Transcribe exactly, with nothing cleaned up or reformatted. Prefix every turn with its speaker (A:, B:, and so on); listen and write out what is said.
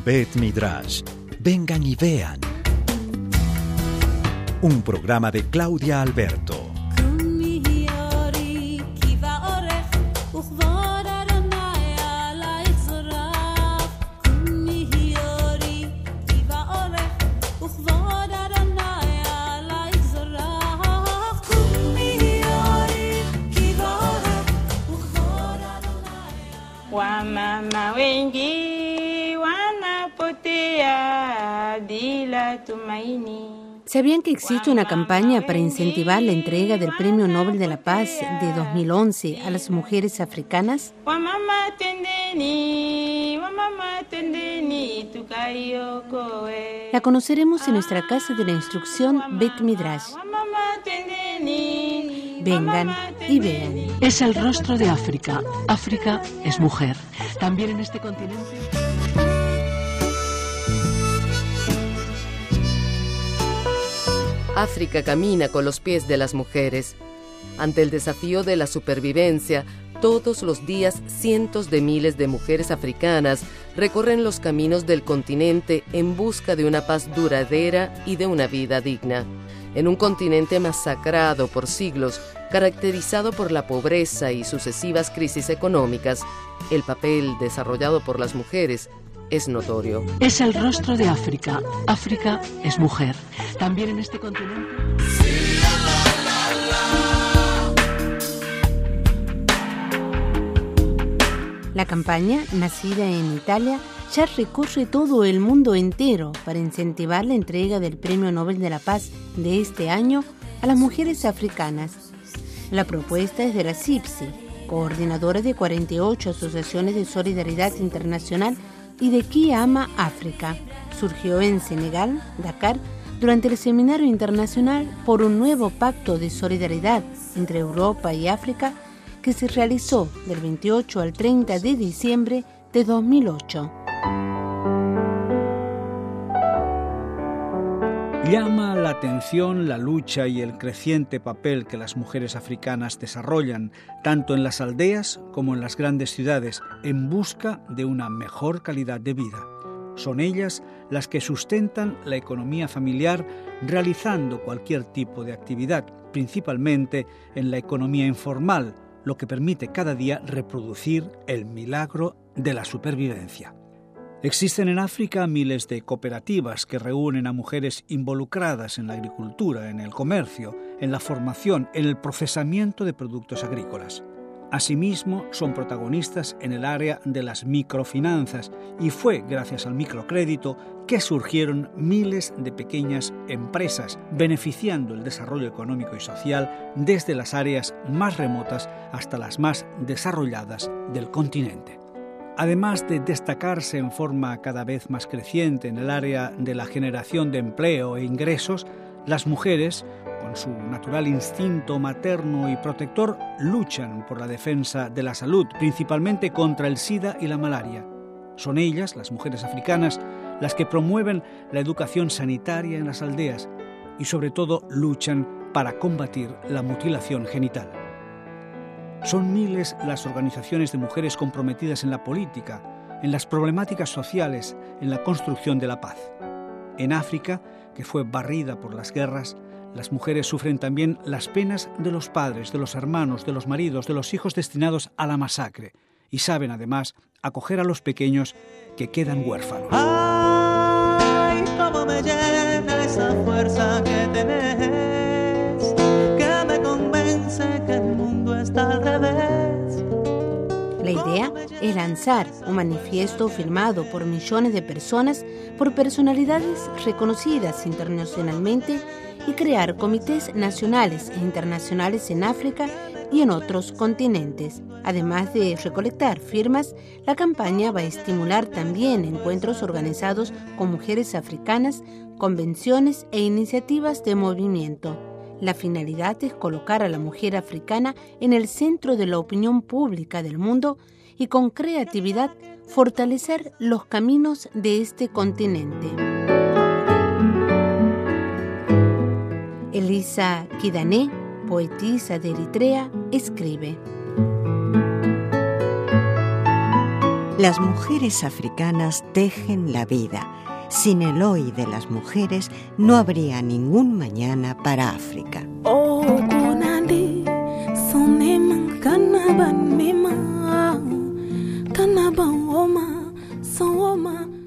A: Bet Midrash. Vengan y vean. Un programa de Claudia Alberto.
B: Wamama wengi wanapotea bila tumaini.
C: ¿Sabían que existe una campaña para incentivar la entrega del Premio Nobel de la Paz de dos mil once a las mujeres africanas? La conoceremos en nuestra casa de la instrucción Bet Midrash. Vengan y vean.
D: Es el rostro de África. África es mujer. También en este continente.
E: África camina con los pies de las mujeres. Ante el desafío de la supervivencia, todos los días cientos de miles de mujeres africanas recorren los caminos del continente en busca de una paz duradera y de una vida digna. En un continente masacrado por siglos, caracterizado por la pobreza y sucesivas crisis económicas, el papel desarrollado por las mujeres es notorio.
D: Es el rostro de África. África es mujer. También en este continente.
C: La campaña, nacida en Italia, ya recorre todo el mundo entero para incentivar la entrega del Premio Nobel de la Paz de este año a las mujeres africanas. La propuesta es de la CIPSI, coordinadora de cuarenta y ocho asociaciones de solidaridad internacional y de Qui Ama África. Surgió en Senegal, Dakar, durante el Seminario Internacional por un nuevo pacto de solidaridad entre Europa y África que se realizó del veintiocho al treinta de diciembre de dos mil ocho.
F: Llama la atención la lucha y el creciente papel que las mujeres africanas desarrollan, tanto en las aldeas como en las grandes ciudades, en busca de una mejor calidad de vida. Son ellas las que sustentan la economía familiar realizando cualquier tipo de actividad, principalmente en la economía informal, lo que permite cada día reproducir el milagro de la supervivencia. Existen en África miles de cooperativas que reúnen a mujeres involucradas en la agricultura, en el comercio, en la formación, en el procesamiento de productos agrícolas. Asimismo, son protagonistas en el área de las microfinanzas y fue gracias al microcrédito que surgieron miles de pequeñas empresas, beneficiando el desarrollo económico y social desde las áreas más remotas hasta las más desarrolladas del continente. Además de destacarse en forma cada vez más creciente en el área de la generación de empleo e ingresos, las mujeres, con su natural instinto materno y protector, luchan por la defensa de la salud, principalmente contra el SIDA y la malaria. Son ellas, las mujeres africanas, las que promueven la educación sanitaria en las aldeas y sobre todo luchan para combatir la mutilación genital. Son miles las organizaciones de mujeres comprometidas en la política, en las problemáticas sociales, en la construcción de la paz. En África, que fue barrida por las guerras, las mujeres sufren también las penas de los padres, de los hermanos, de los maridos, de los hijos destinados a la masacre, y saben además acoger a los pequeños que quedan huérfanos.
G: Ay, cómo me llena esa fuerza que tenés, que me convence que el mundo está al revés.
C: La idea es lanzar un manifiesto firmado por millones de personas, por personalidades reconocidas internacionalmente y crear comités nacionales e internacionales en África y en otros continentes. Además de recolectar firmas, la campaña va a estimular también encuentros organizados con mujeres africanas, convenciones e iniciativas de movimiento. La finalidad es colocar a la mujer africana en el centro de la opinión pública del mundo y con creatividad fortalecer los caminos de este continente. Elisa Kidane, poetisa de Eritrea, escribe:
H: Las mujeres africanas tejen la vida. Sin el hoy de las mujeres no habría ningún mañana para África.
I: Oh, kunandi, sonema, kanabanema, kanabaoma, sooma.